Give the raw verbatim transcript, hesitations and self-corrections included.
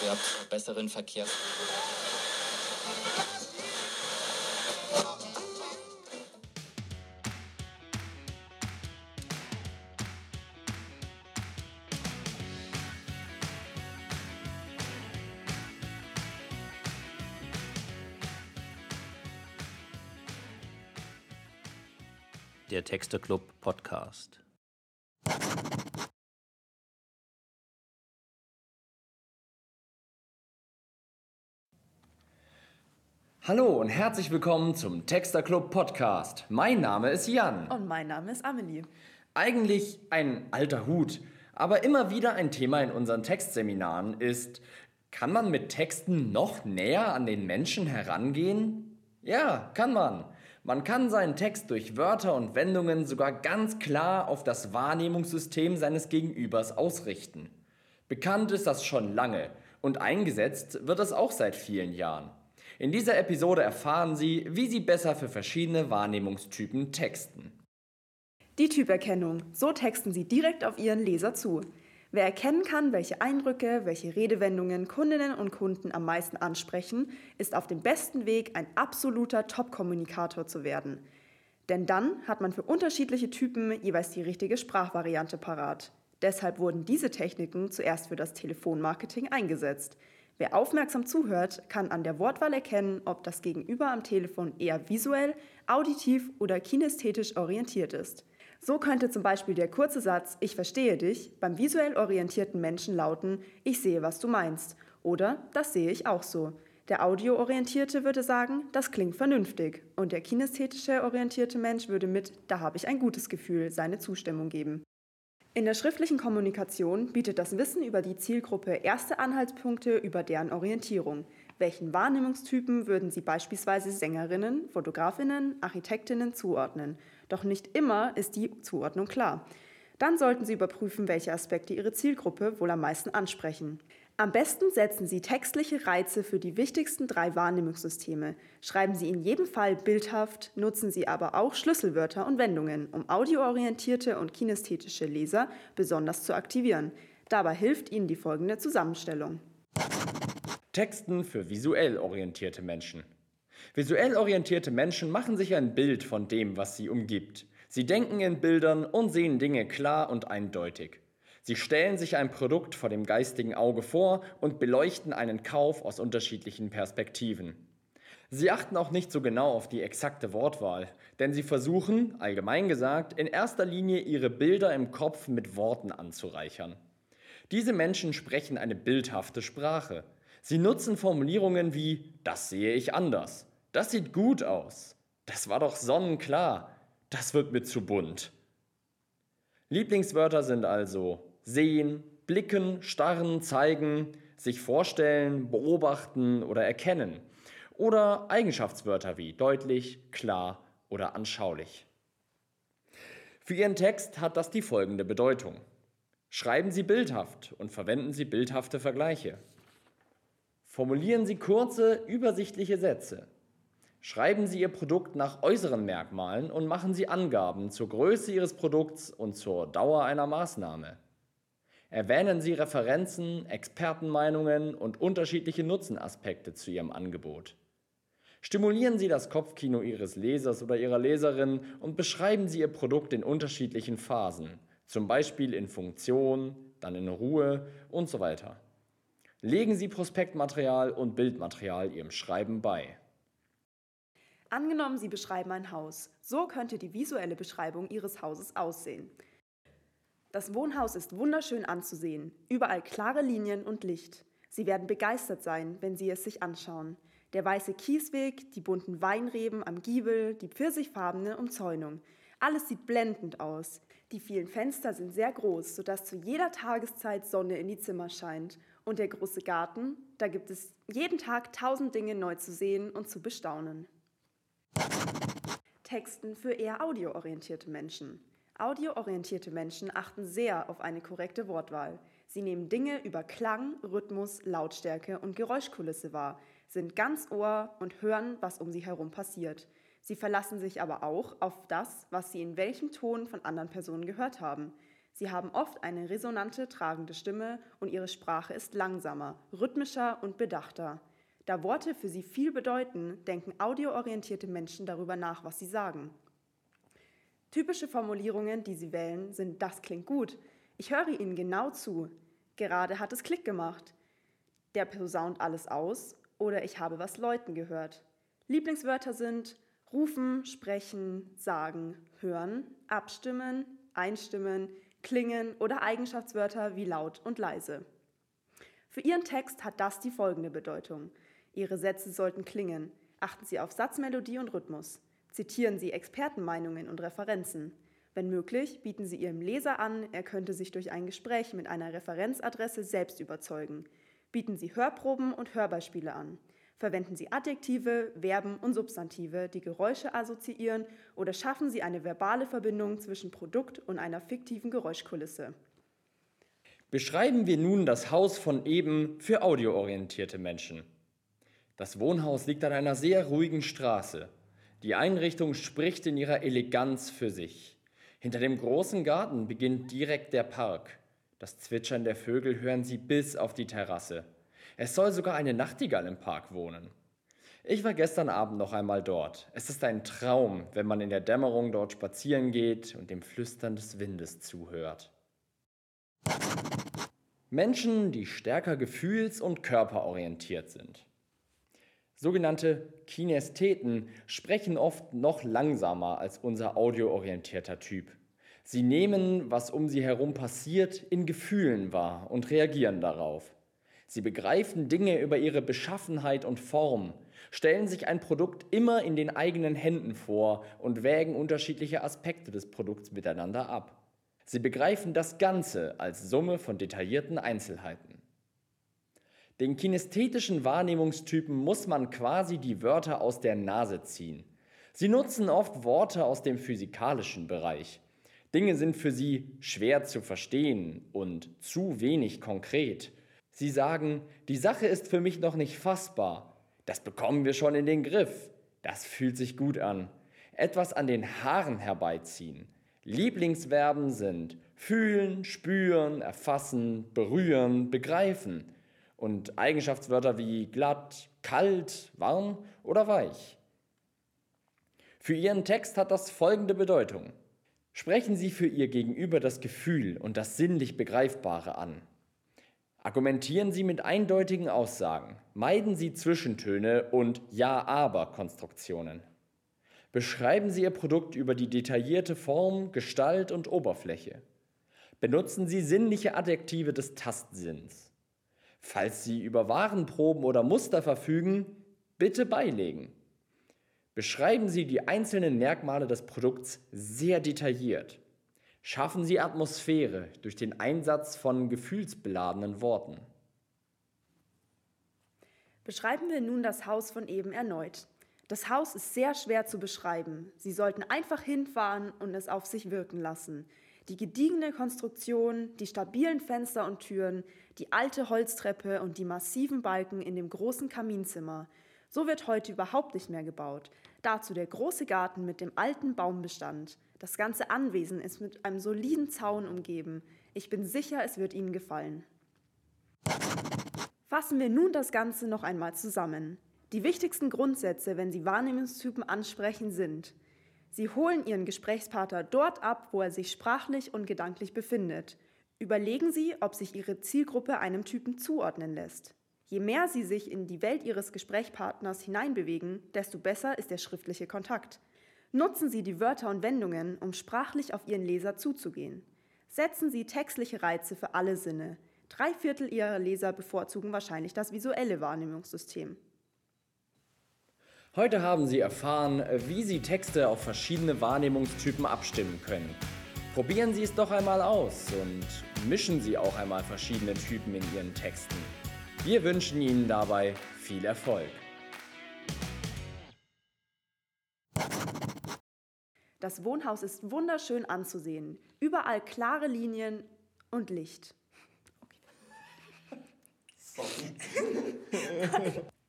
Ihr habt besseren Verkehr. Der Texte-Club Podcast. Hallo und herzlich willkommen zum Texter Club Podcast. Mein Name ist Jan. Und mein Name ist Amelie. Eigentlich ein alter Hut, aber immer wieder ein Thema in unseren Textseminaren ist, kann man mit Texten noch näher an den Menschen herangehen? Ja, kann man. Man kann seinen Text durch Wörter und Wendungen sogar ganz klar auf das Wahrnehmungssystem seines Gegenübers ausrichten. Bekannt ist das schon lange und eingesetzt wird es auch seit vielen Jahren. In dieser Episode erfahren Sie, wie Sie besser für verschiedene Wahrnehmungstypen texten. Die Typerkennung. So texten Sie direkt auf Ihren Leser zu. Wer erkennen kann, welche Eindrücke, welche Redewendungen Kundinnen und Kunden am meisten ansprechen, ist auf dem besten Weg, ein absoluter Top-Kommunikator zu werden. Denn dann hat man für unterschiedliche Typen jeweils die richtige Sprachvariante parat. Deshalb wurden diese Techniken zuerst für das Telefonmarketing eingesetzt. Wer aufmerksam zuhört, kann an der Wortwahl erkennen, ob das Gegenüber am Telefon eher visuell, auditiv oder kinästhetisch orientiert ist. So könnte zum Beispiel der kurze Satz „Ich verstehe dich" beim visuell orientierten Menschen lauten „Ich sehe, was du meinst" oder „Das sehe ich auch so". Der audioorientierte würde sagen „Das klingt vernünftig" und der kinästhetische orientierte Mensch würde mit „Da habe ich ein gutes Gefühl" seine Zustimmung geben. In der schriftlichen Kommunikation bietet das Wissen über die Zielgruppe erste Anhaltspunkte über deren Orientierung. Welchen Wahrnehmungstypen würden Sie beispielsweise Sängerinnen, Fotografinnen, Architektinnen zuordnen? Doch nicht immer ist die Zuordnung klar. Dann sollten Sie überprüfen, welche Aspekte Ihre Zielgruppe wohl am meisten ansprechen. Am besten setzen Sie textliche Reize für die wichtigsten drei Wahrnehmungssysteme. Schreiben Sie in jedem Fall bildhaft, nutzen Sie aber auch Schlüsselwörter und Wendungen, um audioorientierte und kinästhetische Leser besonders zu aktivieren. Dabei hilft Ihnen die folgende Zusammenstellung. Texten für visuell orientierte Menschen. Visuell orientierte Menschen machen sich ein Bild von dem, was sie umgibt. Sie denken in Bildern und sehen Dinge klar und eindeutig. Sie stellen sich ein Produkt vor dem geistigen Auge vor und beleuchten einen Kauf aus unterschiedlichen Perspektiven. Sie achten auch nicht so genau auf die exakte Wortwahl, denn sie versuchen, allgemein gesagt, in erster Linie ihre Bilder im Kopf mit Worten anzureichern. Diese Menschen sprechen eine bildhafte Sprache. Sie nutzen Formulierungen wie „Das sehe ich anders", „Das sieht gut aus", „Das war doch sonnenklar", „Das wird mir zu bunt". Lieblingswörter sind also sehen, blicken, starren, zeigen, sich vorstellen, beobachten oder erkennen. Oder Eigenschaftswörter wie deutlich, klar oder anschaulich. Für Ihren Text hat das die folgende Bedeutung. Schreiben Sie bildhaft und verwenden Sie bildhafte Vergleiche. Formulieren Sie kurze, übersichtliche Sätze. Schreiben Sie Ihr Produkt nach äußeren Merkmalen und machen Sie Angaben zur Größe Ihres Produkts und zur Dauer einer Maßnahme. Erwähnen Sie Referenzen, Expertenmeinungen und unterschiedliche Nutzenaspekte zu Ihrem Angebot. Stimulieren Sie das Kopfkino Ihres Lesers oder Ihrer Leserin und beschreiben Sie Ihr Produkt in unterschiedlichen Phasen, zum Beispiel in Funktion, dann in Ruhe und so weiter. Legen Sie Prospektmaterial und Bildmaterial Ihrem Schreiben bei. Angenommen, Sie beschreiben ein Haus. So könnte die visuelle Beschreibung Ihres Hauses aussehen. Das Wohnhaus ist wunderschön anzusehen, überall klare Linien und Licht. Sie werden begeistert sein, wenn Sie es sich anschauen. Der weiße Kiesweg, die bunten Weinreben am Giebel, die pfirsichfarbene Umzäunung. Alles sieht blendend aus. Die vielen Fenster sind sehr groß, sodass zu jeder Tageszeit Sonne in die Zimmer scheint. Und der große Garten, da gibt es jeden Tag tausend Dinge neu zu sehen und zu bestaunen. Texten für eher audioorientierte Menschen. Audioorientierte Menschen achten sehr auf eine korrekte Wortwahl. Sie nehmen Dinge über Klang, Rhythmus, Lautstärke und Geräuschkulisse wahr, sind ganz Ohr und hören, was um sie herum passiert. Sie verlassen sich aber auch auf das, was sie in welchem Ton von anderen Personen gehört haben. Sie haben oft eine resonante, tragende Stimme und ihre Sprache ist langsamer, rhythmischer und bedachter. Da Worte für sie viel bedeuten, denken audioorientierte Menschen darüber nach, was sie sagen. Typische Formulierungen, die sie wählen, sind „das klingt gut“, „ich höre Ihnen genau zu“, „gerade hat es Klick gemacht“, „der posaunt alles aus“ oder „ich habe was läuten gehört“. Lieblingswörter sind rufen, sprechen, sagen, hören, abstimmen, einstimmen, klingen oder Eigenschaftswörter wie laut und leise. Für Ihren Text hat das die folgende Bedeutung. Ihre Sätze sollten klingen. Achten Sie auf Satzmelodie und Rhythmus. Zitieren Sie Expertenmeinungen und Referenzen. Wenn möglich, bieten Sie Ihrem Leser an, er könnte sich durch ein Gespräch mit einer Referenzadresse selbst überzeugen. Bieten Sie Hörproben und Hörbeispiele an. Verwenden Sie Adjektive, Verben und Substantive, die Geräusche assoziieren, oder schaffen Sie eine verbale Verbindung zwischen Produkt und einer fiktiven Geräuschkulisse. Beschreiben wir nun das Haus von eben für audioorientierte Menschen. Das Wohnhaus liegt an einer sehr ruhigen Straße. Die Einrichtung spricht in ihrer Eleganz für sich. Hinter dem großen Garten beginnt direkt der Park. Das Zwitschern der Vögel hören Sie bis auf die Terrasse. Es soll sogar eine Nachtigall im Park wohnen. Ich war gestern Abend noch einmal dort. Es ist ein Traum, wenn man in der Dämmerung dort spazieren geht und dem Flüstern des Windes zuhört. Menschen, die stärker gefühls- und körperorientiert sind. Sogenannte Kinästheten sprechen oft noch langsamer als unser audioorientierter Typ. Sie nehmen, was um sie herum passiert, in Gefühlen wahr und reagieren darauf. Sie begreifen Dinge über ihre Beschaffenheit und Form, stellen sich ein Produkt immer in den eigenen Händen vor und wägen unterschiedliche Aspekte des Produkts miteinander ab. Sie begreifen das Ganze als Summe von detaillierten Einzelheiten. Den kinästhetischen Wahrnehmungstypen muss man quasi die Wörter aus der Nase ziehen. Sie nutzen oft Worte aus dem physikalischen Bereich. Dinge sind für sie schwer zu verstehen und zu wenig konkret. Sie sagen, die Sache ist für mich noch nicht fassbar. Das bekommen wir schon in den Griff. Das fühlt sich gut an. Etwas an den Haaren herbeiziehen. Lieblingsverben sind fühlen, spüren, erfassen, berühren, begreifen. Und Eigenschaftswörter wie glatt, kalt, warm oder weich. Für Ihren Text hat das folgende Bedeutung. Sprechen Sie für Ihr Gegenüber das Gefühl und das sinnlich Begreifbare an. Argumentieren Sie mit eindeutigen Aussagen. Meiden Sie Zwischentöne und Ja-Aber-Konstruktionen. Beschreiben Sie Ihr Produkt über die detaillierte Form, Gestalt und Oberfläche. Benutzen Sie sinnliche Adjektive des Tastsinns. Falls Sie über Warenproben oder Muster verfügen, bitte beilegen. Beschreiben Sie die einzelnen Merkmale des Produkts sehr detailliert. Schaffen Sie Atmosphäre durch den Einsatz von gefühlsbeladenen Worten. Beschreiben wir nun das Haus von eben erneut. Das Haus ist sehr schwer zu beschreiben. Sie sollten einfach hinfahren und es auf sich wirken lassen. Die gediegene Konstruktion, die stabilen Fenster und Türen, die alte Holztreppe und die massiven Balken in dem großen Kaminzimmer. So wird heute überhaupt nicht mehr gebaut. Dazu der große Garten mit dem alten Baumbestand. Das ganze Anwesen ist mit einem soliden Zaun umgeben. Ich bin sicher, es wird Ihnen gefallen. Fassen wir nun das Ganze noch einmal zusammen. Die wichtigsten Grundsätze, wenn Sie Wahrnehmungstypen ansprechen, sind: Sie holen Ihren Gesprächspartner dort ab, wo er sich sprachlich und gedanklich befindet. Überlegen Sie, ob sich Ihre Zielgruppe einem Typen zuordnen lässt. Je mehr Sie sich in die Welt Ihres Gesprächspartners hineinbewegen, desto besser ist der schriftliche Kontakt. Nutzen Sie die Wörter und Wendungen, um sprachlich auf Ihren Leser zuzugehen. Setzen Sie textliche Reize für alle Sinne. Drei Viertel Ihrer Leser bevorzugen wahrscheinlich das visuelle Wahrnehmungssystem. Heute haben Sie erfahren, wie Sie Texte auf verschiedene Wahrnehmungstypen abstimmen können. Probieren Sie es doch einmal aus und mischen Sie auch einmal verschiedene Typen in Ihren Texten. Wir wünschen Ihnen dabei viel Erfolg. Das Wohnhaus ist wunderschön anzusehen. Überall klare Linien und Licht. Okay. Sorry.